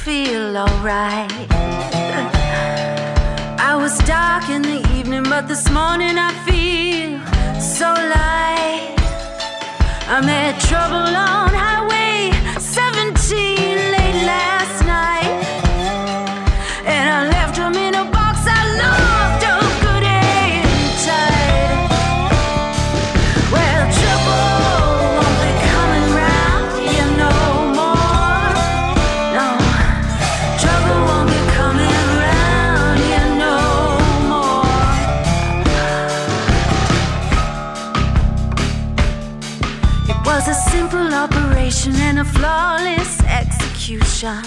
feel alright. I was dark in the evening, but this morning I feel so light. I met trouble on Highway 17 late last night, and I left him in a box I loved up good and tight. Well, trouble won't be coming round here no more. No, trouble won't be coming round here no more. It was a simple operation and a flawless execution.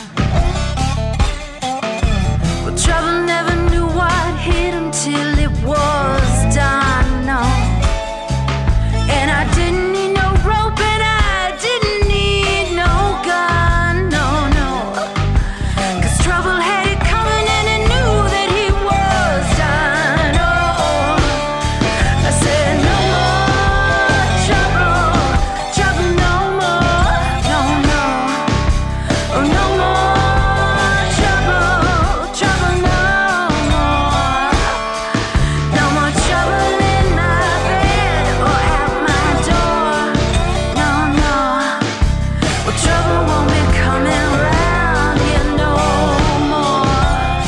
Well, trouble never knew what hit him till it was done, no. And I didn't need no rope and I didn't need no gun, no, no. 'Cause trouble had it coming and it knew that he was done, oh. I said no more trouble, trouble no more, no, no. Oh, no more trouble, trouble no more. No more trouble in my bed or at my door, no, no. Well, trouble won't be coming round here no more.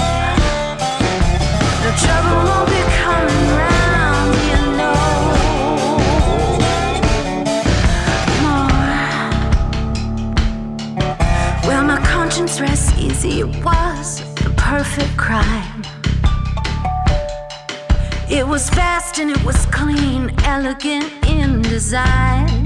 No, trouble won't be coming round here no more. Well, my conscience rests easy. It was the perfect crime. It was fast and it was clean, elegant in design.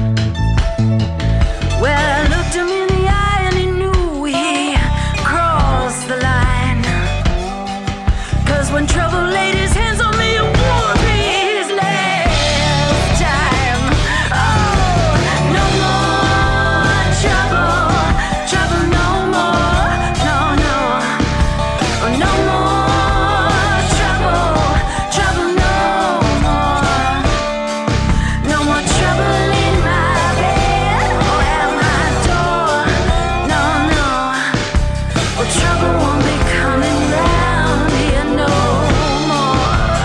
Well, I looked him in the eye and he knew he crossed the line. 'Cause when trouble laid his hands on me, it won't be his last time. Oh, no more trouble, trouble no more, no, no. Oh, no more trouble, trouble no more. No more trouble in my bed or at my door, no, no. Well, trouble won't be coming round here no more.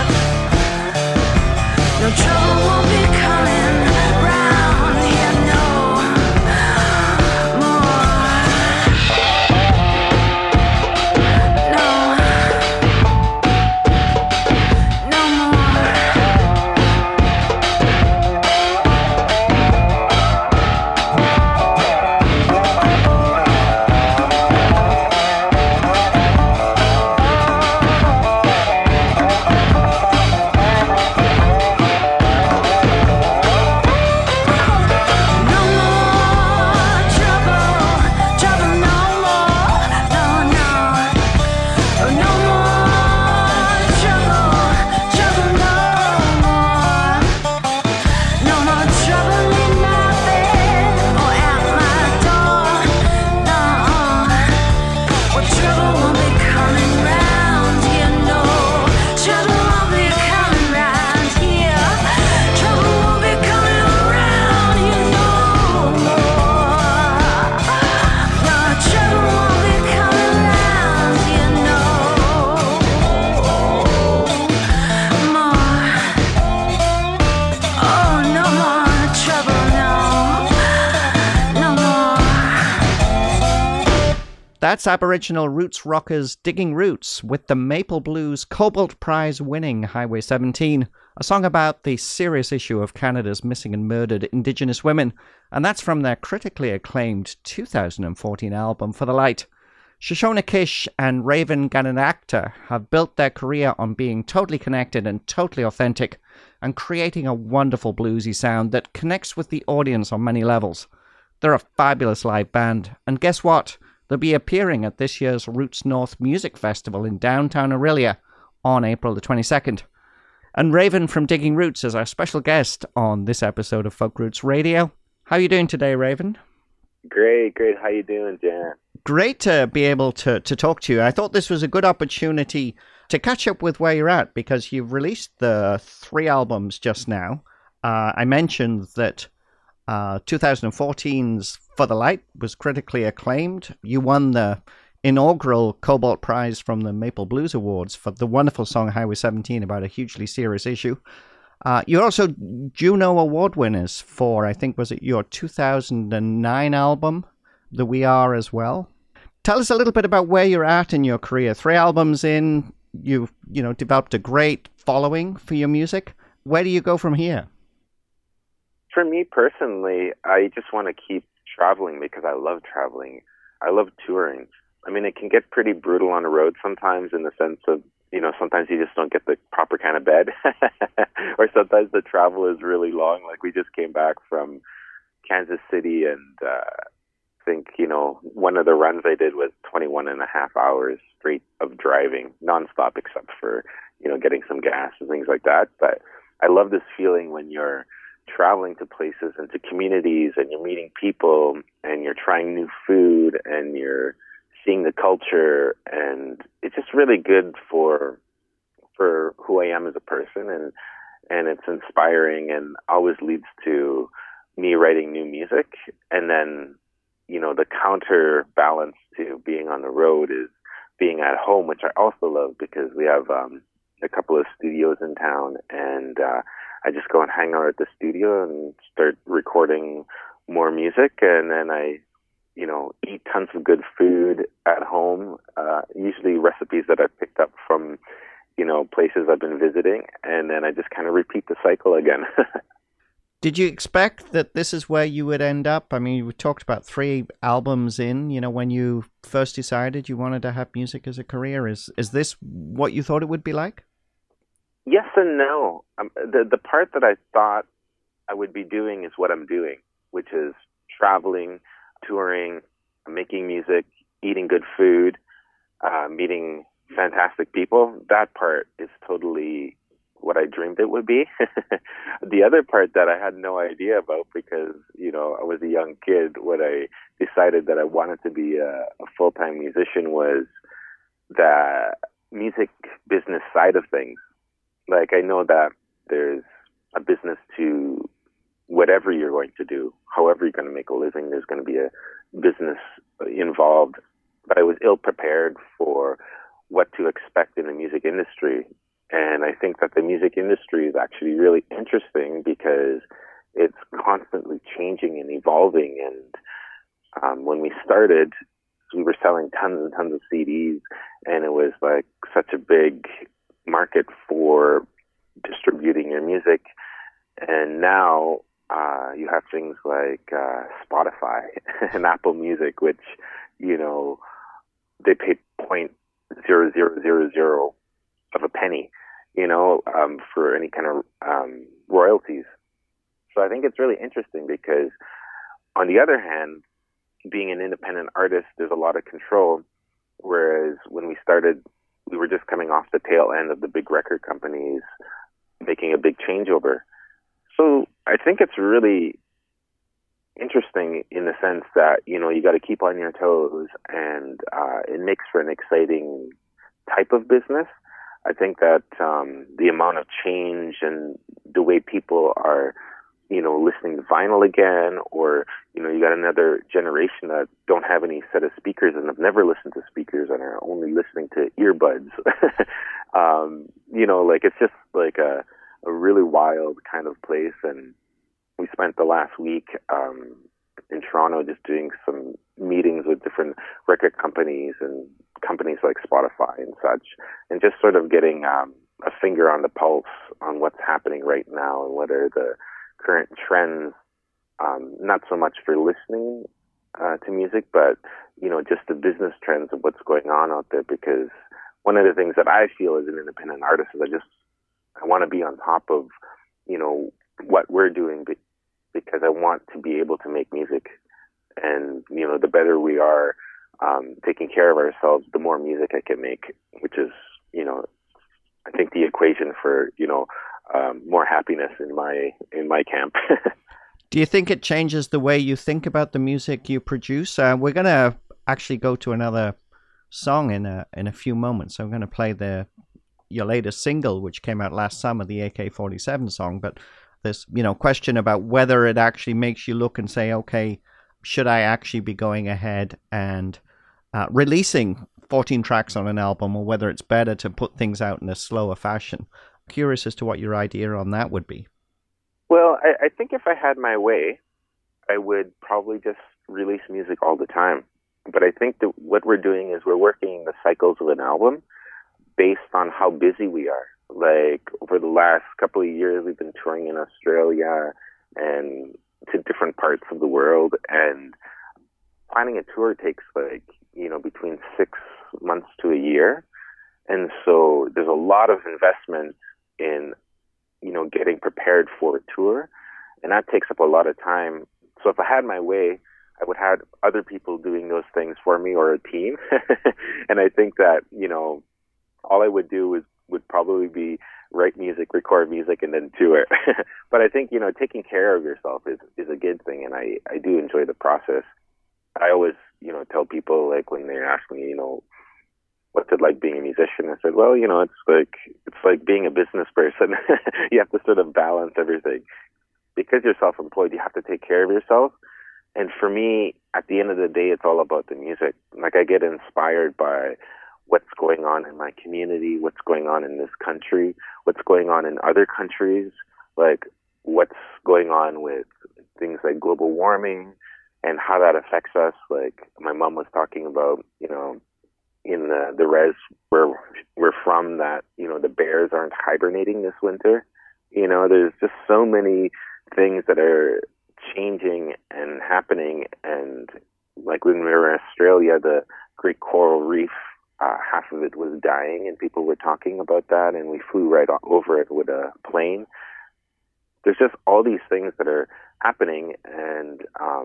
No, trouble won't be coming round here no more. No, no more. No more trouble, trouble no more, no, no. Oh, no more trouble, trouble no more. No more trouble in my bed or at my door, no. Well, trouble won't be coming round here, no. Trouble won't be coming round here. Trouble won't be coming round here no more. No, trouble won't be coming round here no more. Oh, no more trouble, no. No more. That's Aboriginal roots rockers Digging Roots with the Maple Blues Cobalt Prize winning Highway 17, a song about the serious issue of Canada's missing and murdered Indigenous women, and that's from their critically acclaimed 2014 album For the Light. Shoshone Kish and Raven Gananakta have built their career on being totally connected and totally authentic, and creating a wonderful bluesy sound that connects with the audience on many levels. They're a fabulous live band, and guess what? They'll be appearing at this year's Roots North Music Festival in downtown Orillia on April the 22nd. And Raven from Digging Roots is our special guest on this episode of Folk Roots Radio. How are you doing today, Raven? Great. How you doing, Jan? Great to be able to talk to you. I thought this was a good opportunity to catch up with where you're at, because you've released the 3 albums just now. I mentioned that 2014's For the Light was critically acclaimed. You won the inaugural Cobalt Prize from the Maple Blues Awards for the wonderful song Highway 17 about a hugely serious issue. You're also Juno Award winners for, I think, was it your 2009 album, The We Are as well? Tell us a little bit about where you're at in your career. 3 albums in, you've developed a great following for your music. Where do you go from here? For me personally, I just want to keep traveling because I love traveling. I love touring. I mean, it can get pretty brutal on the road sometimes in the sense of, sometimes you just don't get the proper kind of bed. Or sometimes the travel is really long. Like we just came back from Kansas City and I think, one of the runs I did was 21 and a half hours straight of driving, nonstop except for, getting some gas and things like that. But I love this feeling when you're traveling to places and to communities and you're meeting people and you're trying new food and you're seeing the culture, and it's just really good for who I am as a person, and it's inspiring and always leads to me writing new music. And then, the counterbalance to being on the road is being at home, which I also love because we have a couple of studios in town, and I just go and hang out at the studio and start recording more music, and then I eat tons of good food at home, usually recipes that I've picked up from, places I've been visiting, and then I just kind of repeat the cycle again. Did you expect that this is where you would end up? I mean, we talked about 3 albums in, when you first decided you wanted to have music as a career. Is this what you thought it would be like? Yes and no. The part that I thought I would be doing is what I'm doing, which is traveling, touring, making music, eating good food, meeting fantastic people. That part is totally what I dreamed it would be. The other part that I had no idea about because, I was a young kid when I decided that I wanted to be a full-time musician was the music business side of things. Like, I know that there's a business to whatever you're going to do, however you're going to make a living, there's going to be a business involved. But I was ill prepared for what to expect in the music industry. And I think that the music industry is actually really interesting because it's constantly changing and evolving. And when we started, we were selling tons and tons of CDs, and it was like such a big market for distributing your music. And now you have things like Spotify and Apple Music, which, they pay 0.0000 of a penny, for any kind of royalties. So I think it's really interesting because, on the other hand, being an independent artist, there's a lot of control, whereas when we started, we were just coming off the tail end of the big record companies making a big changeover. So I think it's really interesting in the sense that, you got to keep on your toes, and it makes for an exciting type of business. I think that the amount of change and the way people are, listening to vinyl again, or, you got another generation that don't have any set of speakers and have never listened to speakers and are only listening to earbuds. It's just like a really wild kind of place. And we spent the last week in Toronto just doing some meetings with different record companies and companies like Spotify and such, and just sort of getting a finger on the pulse on what's happening right now and what are the current trends, not so much for listening to music, but, just the business trends of what's going on out there. Because one of the things that I feel as an independent artist is I want to be on top of, what we're doing because I want to be able to make music. And, the better we are taking care of ourselves, the more music I can make, which is, I think the equation for, more happiness in my camp. Do you think it changes the way you think about the music you produce? We're going to actually go to another song in a few moments. So I'm going to play your latest single, which came out last summer, the AK-47 song. But this, question about whether it actually makes you look and say, okay, should I actually be going ahead and releasing 14 tracks on an album, or whether it's better to put things out in a slower fashion. Curious as to what your idea on that would be. Well, I think if I had my way, I would probably just release music all the time. But I think that what we're doing is we're working the cycles of an album based on how busy we are. Like, over the last couple of years, we've been touring in Australia and to different parts of the world. And planning a tour takes, like, between 6 months to a year. And so there's a lot of investment in, getting prepared for a tour. And that takes up a lot of time. So if I had my way, I would have other people doing those things for me, or a team. And I think that, all I would do would probably be write music, record music, and then tour it. But I think, taking care of yourself is a good thing. And I do enjoy the process. I always, tell people, like, when they ask me, what's it like being a musician? I said, well, it's like being a business person. You have to sort of balance everything. Because you're self-employed, you have to take care of yourself. And for me, at the end of the day, it's all about the music. Like, I get inspired by what's going on in my community, what's going on in this country, what's going on in other countries, like what's going on with things like global warming and how that affects us. Like, my mom was talking about, in the res where we're from, that, the bears aren't hibernating this winter. There's just so many things that are changing and happening. And like, when we were in Australia, the Great Coral Reef, half of it was dying, and people were talking about that, and we flew right over it with a plane. There's just all these things that are happening, and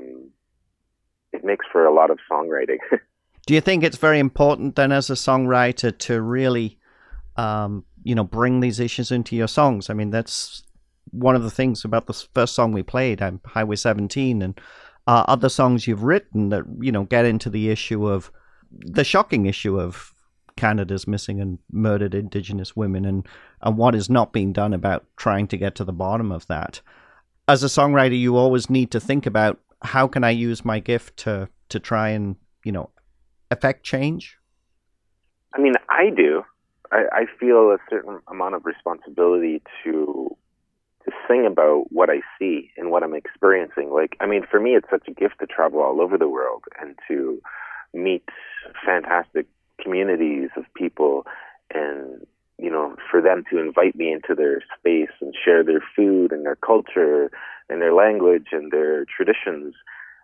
it makes for a lot of songwriting. Do you think it's very important then, as a songwriter, to really, bring these issues into your songs? I mean, that's one of the things about the first song we played, Highway 17, and other songs you've written that, get into the shocking issue of Canada's missing and murdered Indigenous women, and what is not being done about trying to get to the bottom of that. As a songwriter, you always need to think about, how can I use my gift to try and, affect change? I mean, I do. I feel a certain amount of responsibility to sing about what I see and what I'm experiencing. Like, I mean, for me, it's such a gift to travel all over the world and to meet fantastic communities of people, and, for them to invite me into their space and share their food and their culture and their language and their traditions.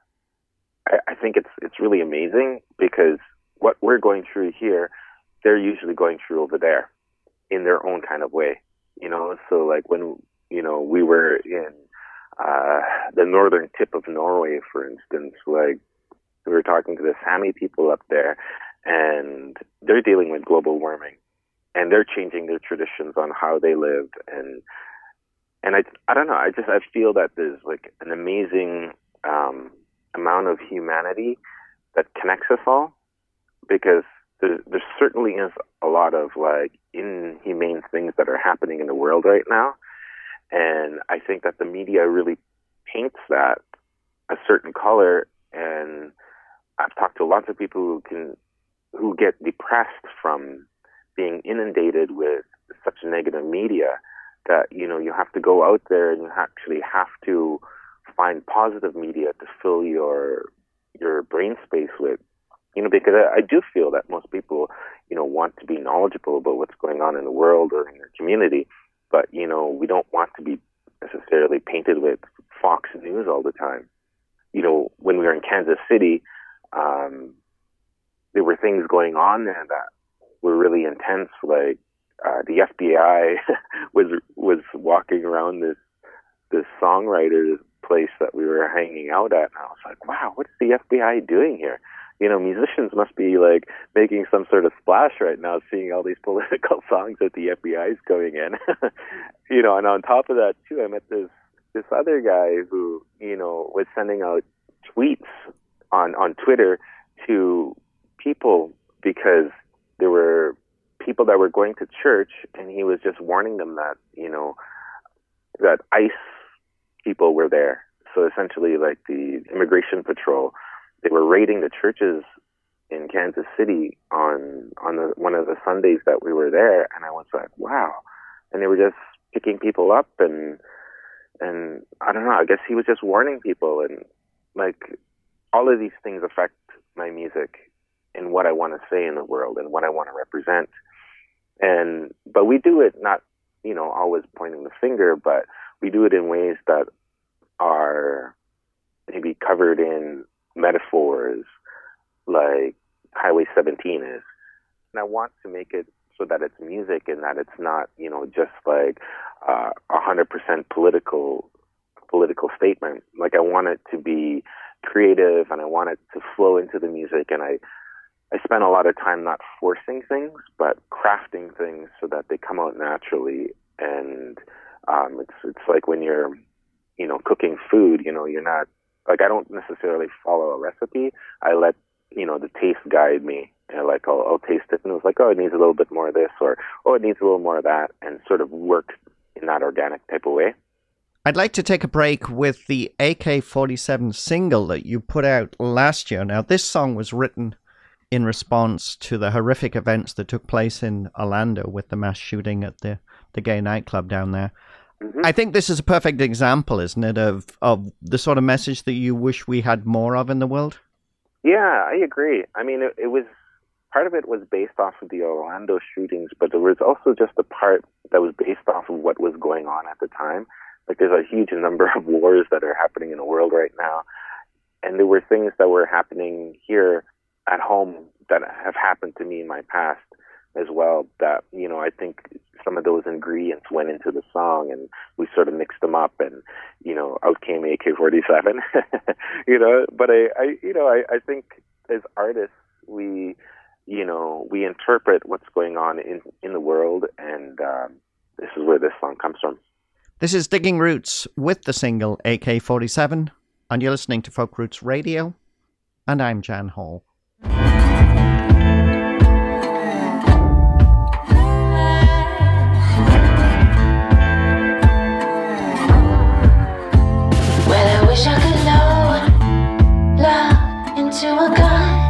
I think it's really amazing, because what we're going through here, they're usually going through over there in their own kind of way, So like, when, we were in the northern tip of Norway, for instance, like, we were talking to the Sami people up there, and they're dealing with global warming, and they're changing their traditions on how they lived. And I don't know, I feel that there's, like, an amazing amount of humanity that connects us all, because there certainly is a lot of, like, inhumane things that are happening in the world right now. And I think that the media really paints that a certain color. And I've talked to lots of people who get depressed from being inundated with such negative media, that, you have to go out there and you actually have to find positive media to fill your brain space with. Because I do feel that most people, want to be knowledgeable about what's going on in the world or in their community, but, we don't want to be necessarily painted with Fox News all the time. When we were in Kansas City, there were things going on there that were really intense. Like, the FBI was walking around this songwriter's place that we were hanging out at, and I was like, wow, what is the FBI doing here? Musicians must be, like, making some sort of splash right now, seeing all these political songs that the FBI is going in. And on top of that, too, I met this other guy who, was sending out tweets on Twitter to people, because there were people that were going to church, and he was just warning them that, that ICE people were there. So essentially, like, the immigration patrol, they were raiding the churches in Kansas City on one of the Sundays that we were there, and I was like, wow. And they were just picking people up, and I don't know, I guess he was just warning people, and like all of these things affect my music and what I want to say in the world and what I want to represent. But we do it not, always pointing the finger, but we do it in ways that are maybe covered in metaphors like Highway 17 is. And I want to make it so that it's music and that it's not, just like 100% political statement. Like, I want it to be creative, and I want it to flow into the music, and I spend a lot of time not forcing things, but crafting things so that they come out naturally. And it's like when you're, cooking food, you're not, like, I don't necessarily follow a recipe. I let, the taste guide me. And like, I'll taste it, and it's like, oh, it needs a little bit more of this, or, oh, it needs a little more of that, and sort of work in that organic type of way. I'd like to take a break with the AK-47 single that you put out last year. Now, this song was written in response to the horrific events that took place in Orlando with the mass shooting at the gay nightclub down there. Mm-hmm. I think this is a perfect example, isn't it, of the sort of message that you wish we had more of in the world? Yeah, I agree. I mean, it was, part of it was based off of the Orlando shootings, but there was also just a part that was based off of what was going on at the time. Like, there's a huge number of wars that are happening in the world right now. And there were things that were happening here at home that have happened to me in my past as well, that, I think some of those ingredients went into the song, and we sort of mixed them up, and, out came AK-47, but I think as artists, we interpret what's going on in the world, and this is where this song comes from. This is Digging Roots with the single AK-47, and you're listening to Folk Roots Radio, and I'm Jan Hall. Well, I wish I could load love into a gun,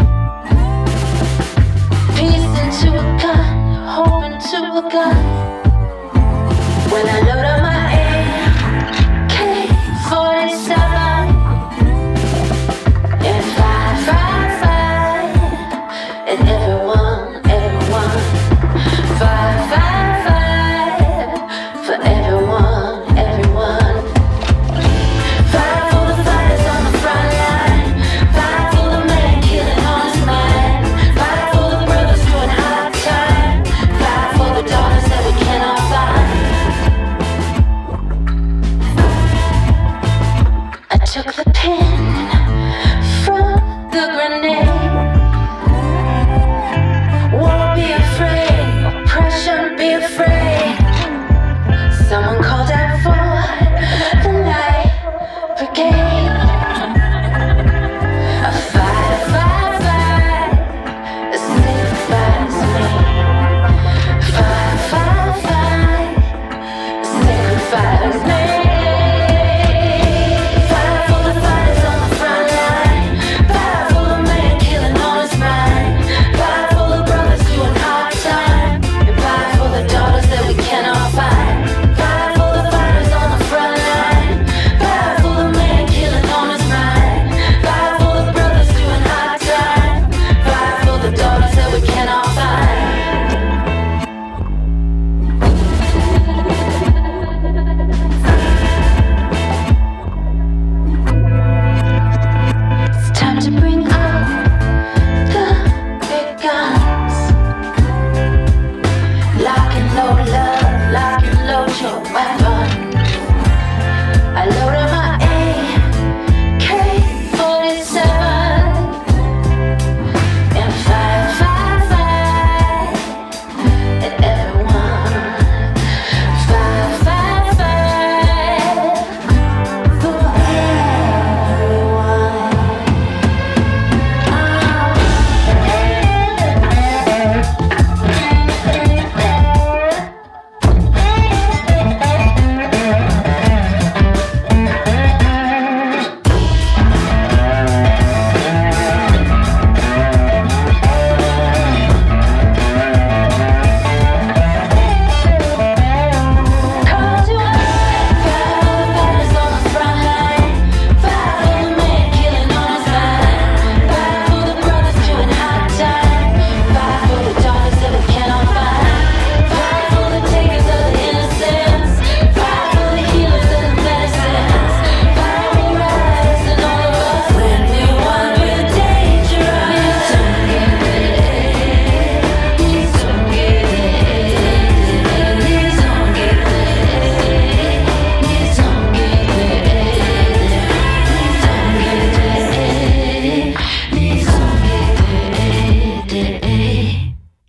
peace into a gun, hope into a gun. When I load up my AK-47 and fire, and everyone, fire for everyone, fire for the fighters on the front line, fire for the man killing on his mind, fire for the brothers doing hard time, fire for the daughters that we cannot find. I took the pin from the grenade. Won't be afraid, oppression, be afraid. Someone called out for the night brigade. A fire, a sacrifice me. Fire, a sacrifice me. Fire for the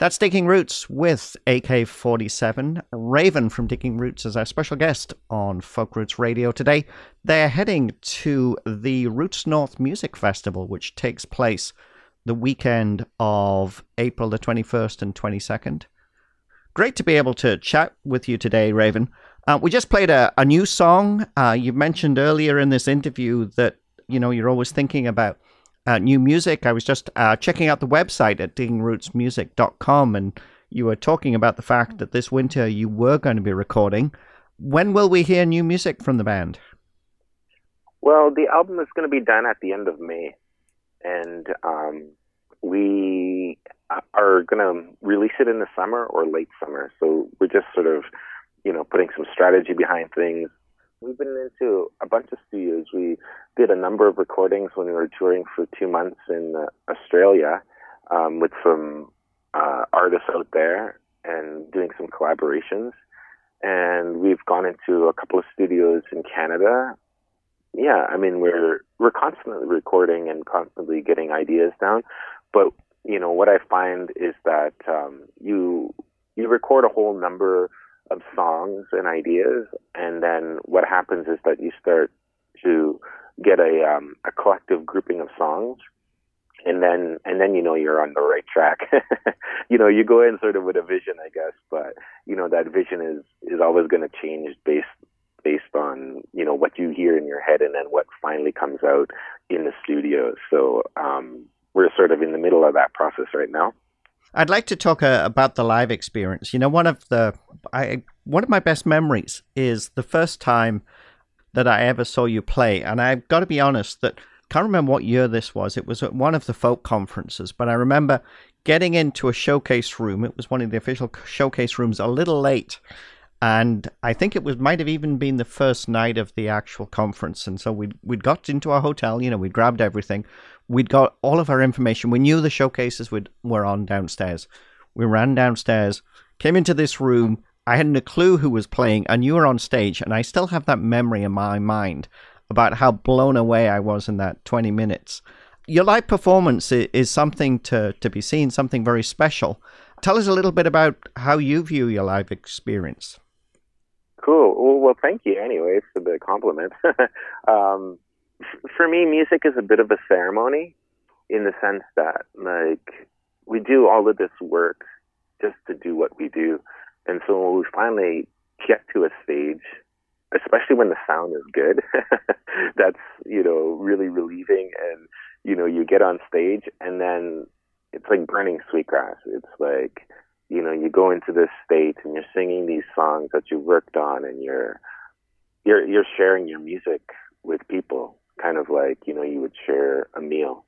That's Digging Roots with AK-47. Raven from Digging Roots is our special guest on Folk Roots Radio today. They're heading to the Roots North Music Festival, which takes place the weekend of April the 21st and 22nd. Great to be able to chat with you today, Raven. We just played a new song. You mentioned earlier in this interview that, you know, you're always thinking about new music. I was just checking out the website at diggingrootsmusic.com, and you were talking about the fact that this winter you were going to be recording. When will we hear new music from the band? Well, the album is going to be done at the end of May, and we are going to release it in the summer or late summer. So we're just sort of, you know, putting some strategy behind things. We've been into a bunch of studios. We did a number of recordings when we were touring for 2 months in Australia with some artists out there and doing some collaborations. And we've gone into a couple of studios in Canada. Yeah, I mean, we're constantly recording and constantly getting ideas down. But, you know, what I find is that you record a whole number of songs and ideas, and then what happens is that you start to get a collective grouping of songs, and then you know you're on the right track. You know, you go in sort of with a vision, I guess, but you know that vision is always going to change based on, you know, what you hear in your head and then what finally comes out in the studio. So we're sort of in the middle of that process right now. I'd like to talk about the live experience. You know, one of my best memories is the first time that I ever saw you play. And I've got to be honest that I can't remember what year this was. It was at one of the folk conferences, but I remember getting into a showcase room. It was one of the official showcase rooms a little late. And I think it might have even been the first night of the actual conference. And so we'd got into our hotel, you know, we'd grabbed everything. We'd got all of our information. We knew the showcases were on downstairs. We ran downstairs, came into this room. I hadn't a clue who was playing, and you were on stage. And I still have that memory in my mind about how blown away I was in that 20 minutes. Your live performance is something to be seen, something very special. Tell us a little bit about how you view your live experience. Cool. Well, thank you anyway for the compliment. For me, music is a bit of a ceremony in the sense that, like, we do all of this work just to do what we do. And so when we finally get to a stage, especially when the sound is good, that's, you know, really relieving. And, you know, you get on stage and then it's like burning sweetgrass. It's like, you know, you go into this state and you're singing these songs that you worked on, and you're sharing your music with people, kind of like, you know, you would share a meal.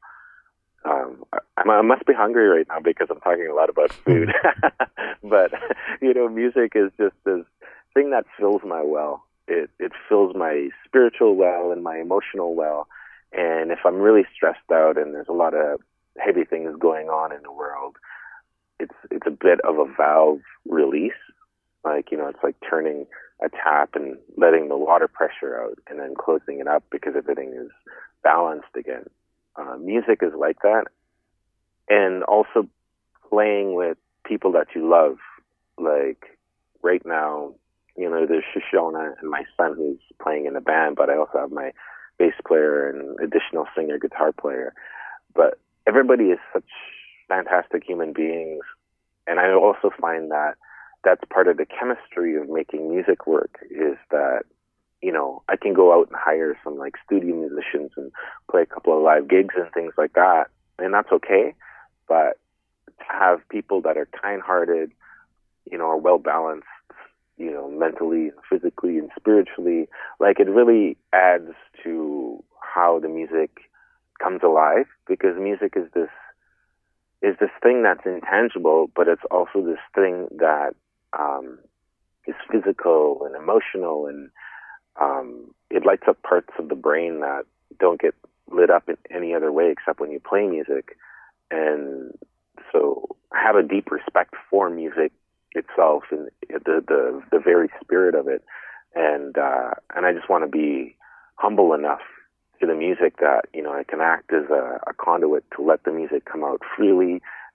I must be hungry right now because I'm talking a lot about food. But, you know, music is just this thing that fills my well. It fills my spiritual well and my emotional well. And if I'm really stressed out and there's a lot of heavy things going on in the world, it's a bit of a valve release. Like, you know, it's like turning a tap and letting the water pressure out and then closing it up because everything is balanced again. Music is like that. And also playing with people that you love. Like right now, you know, there's Shoshona and my son who's playing in the band, but I also have my bass player and additional singer, guitar player. But everybody is such fantastic human beings. And I also find that that's part of the chemistry of making music work, is that, you know, I can go out and hire some like studio musicians and play a couple of live gigs and things like that, and that's okay. But to have people that are kind-hearted, you know, are well-balanced, you know, mentally, physically, and spiritually, like, it really adds to how the music comes alive, because music is this thing that's intangible, but it's also this thing that is physical and emotional, and it lights up parts of the brain that don't get lit up in any other way except when you play music. And so I have a deep respect for music itself and the very spirit of it, and I just want to be humble enough to the music that, you know, I can act as a conduit to let the music come out freely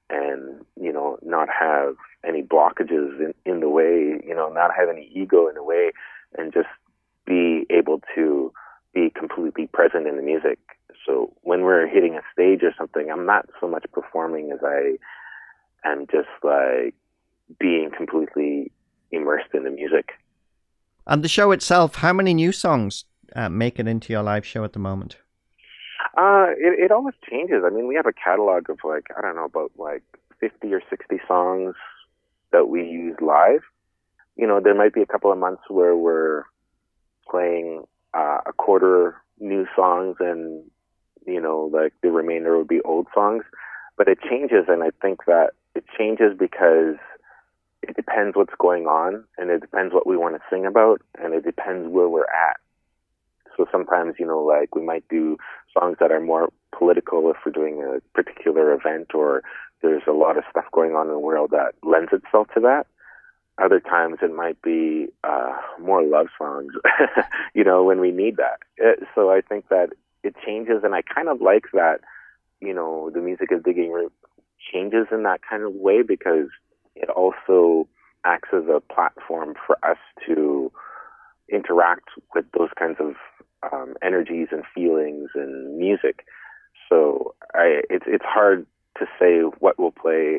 and, not have any blockages in the way, not have any ego in the way, and just be able to be completely present in the music. So when we're hitting a stage or something, I'm not so much performing as I am just like being completely immersed in the music. And the show itself, how many new songs make it into your live show at the moment? It always changes. I mean, we have a catalog of about 50 or 60 songs that we use live. There might be a couple of months where we're playing a quarter new songs and, the remainder would be old songs. But it changes, and I think that it changes because it depends what's going on, and it depends what we want to sing about, and it depends where we're at. So sometimes, we might do songs that are more political if we're doing a particular event or there's a lot of stuff going on in the world that lends itself to that. Other times it might be more love songs, when we need that. So I think that it changes, and I kind of like that, the music of Digging Roots changes in that kind of way because it also acts as a platform for us to interact with those kinds of energies and feelings and music. So it's hard to say what we'll play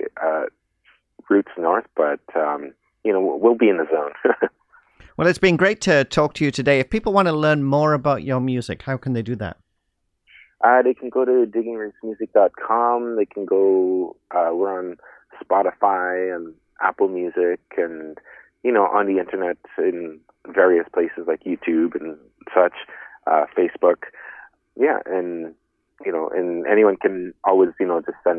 Roots North, but we'll be in the zone. Well, it's been great to talk to you today. If people want to learn more about your music, how can they do that? They can go to diggingrootsmusic.com. They can go, we're on Spotify and Apple Music and, on the internet in various places like YouTube and such, Facebook. Yeah, and anyone can always, just send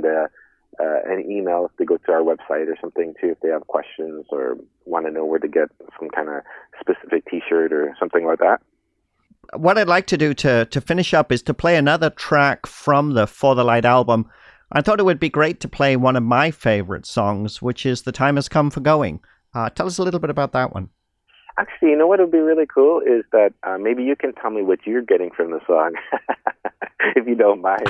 an email if they go to our website or something too, if they have questions or want to know where to get some kind of specific T-shirt or something like that. What I'd like to do to finish up is to play another track from the For the Light album. I thought it would be great to play one of my favorite songs, which is The Time Has Come for Going. Tell us a little bit about that one. Actually, what would be really cool is that maybe you can tell me what you're getting from the song, if you don't mind.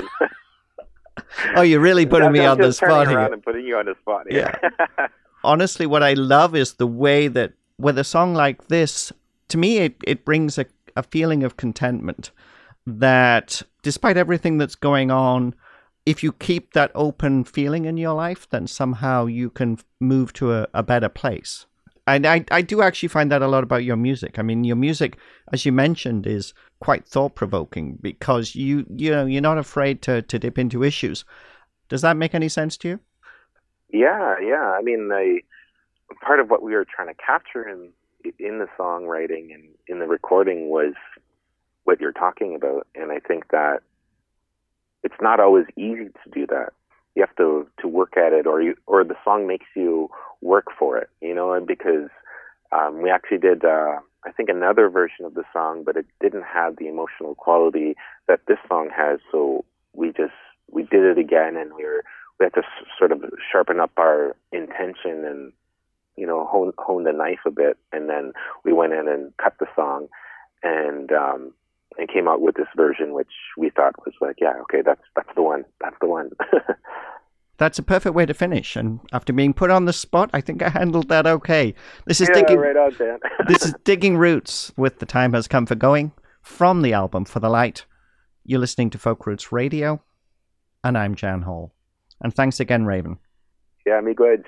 Oh, you're really putting me on the spot here. I'm putting you on the spot here. Yeah. Honestly, what I love is the way that with a song like this, to me, it brings a feeling of contentment that despite everything that's going on, if you keep that open feeling in your life, then somehow you can move to a better place. And I do actually find that a lot about your music. I mean, your music, as you mentioned, is quite thought-provoking because you're not afraid to dip into issues. Does that make any sense to you? Yeah. I mean, part of what we were trying to capture in the songwriting and in the recording was what you're talking about. And I think that it's not always easy to do that. You have to work at it, or the song makes you work for it, and because we actually did, I think, another version of the song, but it didn't have the emotional quality that this song has. So we did it again, and we had to sort of sharpen up our intention and, hone the knife a bit. And then we went in and cut the song and came out with this version, which we thought was like, yeah, okay, that's the one. That's the one. That's a perfect way to finish. And after being put on the spot, I think I handled that okay. This is right on, Dan. This is Digging Roots with The Time Has Come for Going from the album For the Light. You're listening to Folk Roots Radio, and I'm Jan Hall. And thanks again, Raven. Yeah, me good.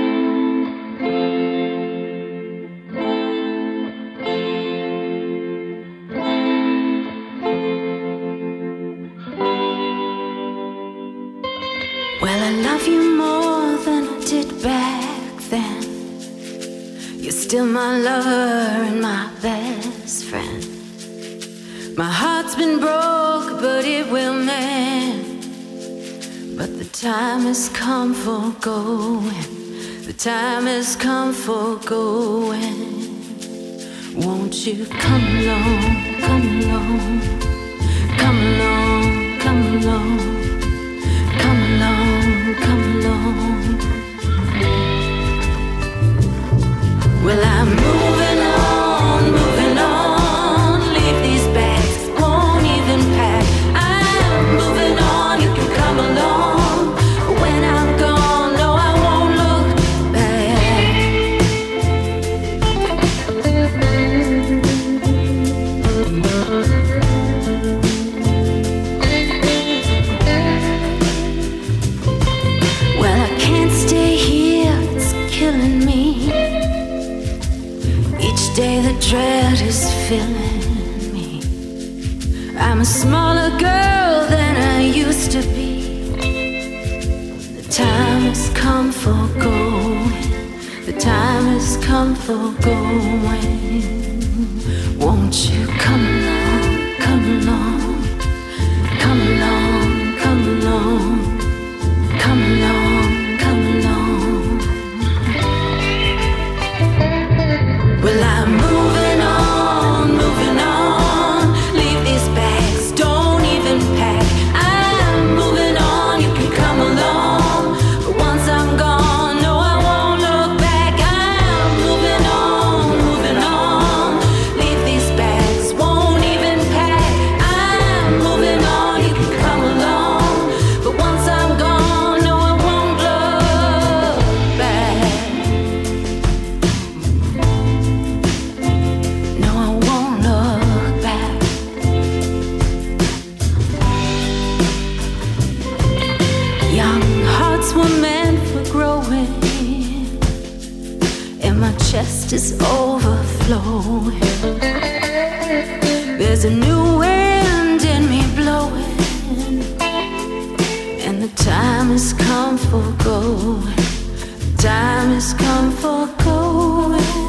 Well, I love you more than I did back then. You're still my lover and my best friend. My heart's been broke, but it will mend. But the time has come for going. The time has come for going. Won't you come along, come along, come along, come along. Come along, come along. Well, I'm moving on. Leave these bags, won't even pack. I'm moving on, you can come along. When I'm gone, Well, I can't stay here, it's killing me. Each day the dread is filling me. I'm a smaller girl than I used to be. The time has come for going. The time has come for going. Won't you come along, come along, come along, come along, come along, come along. Well, I'm moving on, moving on. Leave these bags, don't even pack. I'm moving on, you can come along. But once I'm gone, no, I won't look back. I'm moving on, moving on. Leave these bags, won't even pack. I'm moving on, you can come along. But once I'm gone, no, I won't look back. No, I won't look back. Young hearts were meant for growing, and my chest is overflowing. There's a new wind in me blowing, and the time has come for going. The time has come for going.